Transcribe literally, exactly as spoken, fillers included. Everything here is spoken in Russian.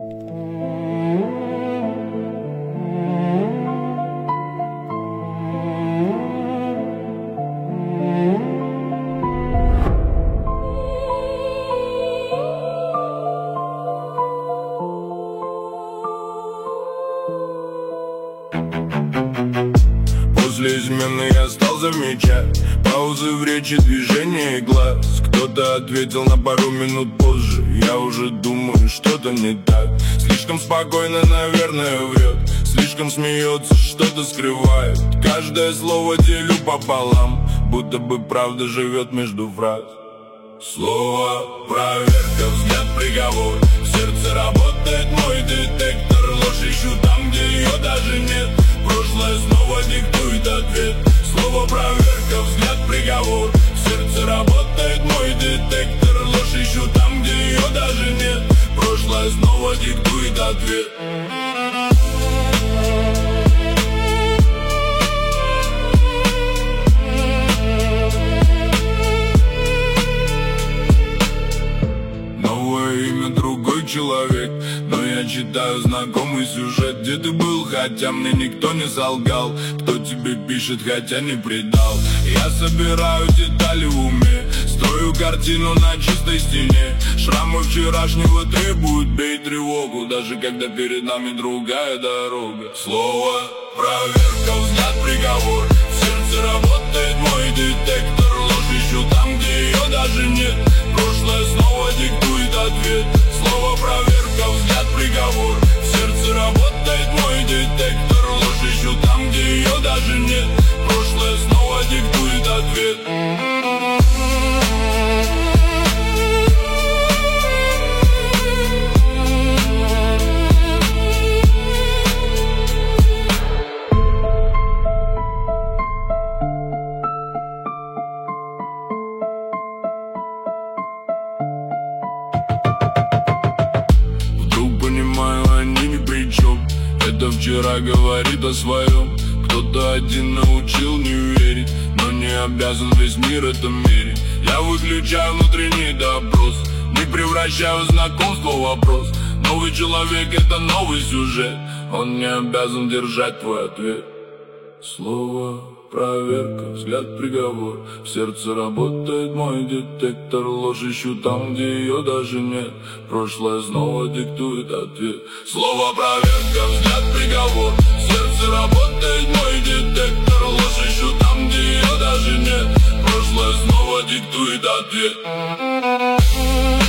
После измены я стал замечать паузы в речи, движения и глаз. Кто-то ответил на пару минут позже. Я уже думаю, что-то не так. Слишком спокойно, наверное, врет. Слишком смеется, что-то скрывает. Каждое слово делю пополам, будто бы правда живет между фраз. Слово проверка, взгляд приговор. В сердце работает мой детектор. Ложь ищу там, где ее даже нет. Прошлое снова диктует ответ. Слово проверка, взгляд приговор. В сердце работает мой детектор. Ложь ищу там, где ее даже нет. Прошлое снова диктует ответ. Новое имя, другой человек, но я читаю знакомый сюжет. Где ты был, хотя мне никто не солгал? Кто тебе пишет, хотя не предал? Я собираю детали в уме, строю картину на чистой стене. Шрамы вчерашнего требуют, бей тревогу, даже когда перед нами другая дорога. Слово проверка, взгляд приговор. В сердце работает мой детектор. Ложь ищу там, где ее даже нет. Прошлое снова диктует ответ. Слово проверка, взгляд приговор. В сердце работает мой детектор. Ложь ищу там, где ее даже нет. Прошлое снова диктует ответ. Это вчера говорит о своем. Кто-то один научил не верить, но не обязан весь мир это мерить. Я выключаю внутренний допрос, не превращаю знакомство в вопрос. Новый человек — это новый сюжет, он не обязан держать твой ответ. Слово проверка, взгляд приговор. В сердце работает мой детектор. Ложь ищу там, где ее даже нет. Прошлое снова диктует ответ. Слово проверка, взгляд приговор. В сердце работает мой детектор. Ложь ищу там, где ее даже нет. Прошлое снова диктует ответ.